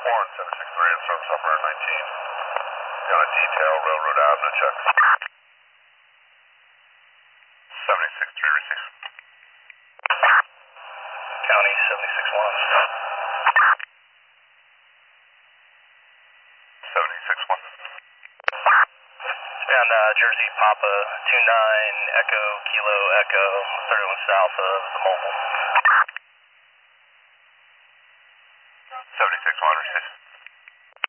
Warren, 763, and service operator 19. Got a detail, Railroad Avenue check. 763, receive. County 761. 761. And Jersey Papa 29 Echo Kilo Echo 31 south of the mobile. 76 1 receive.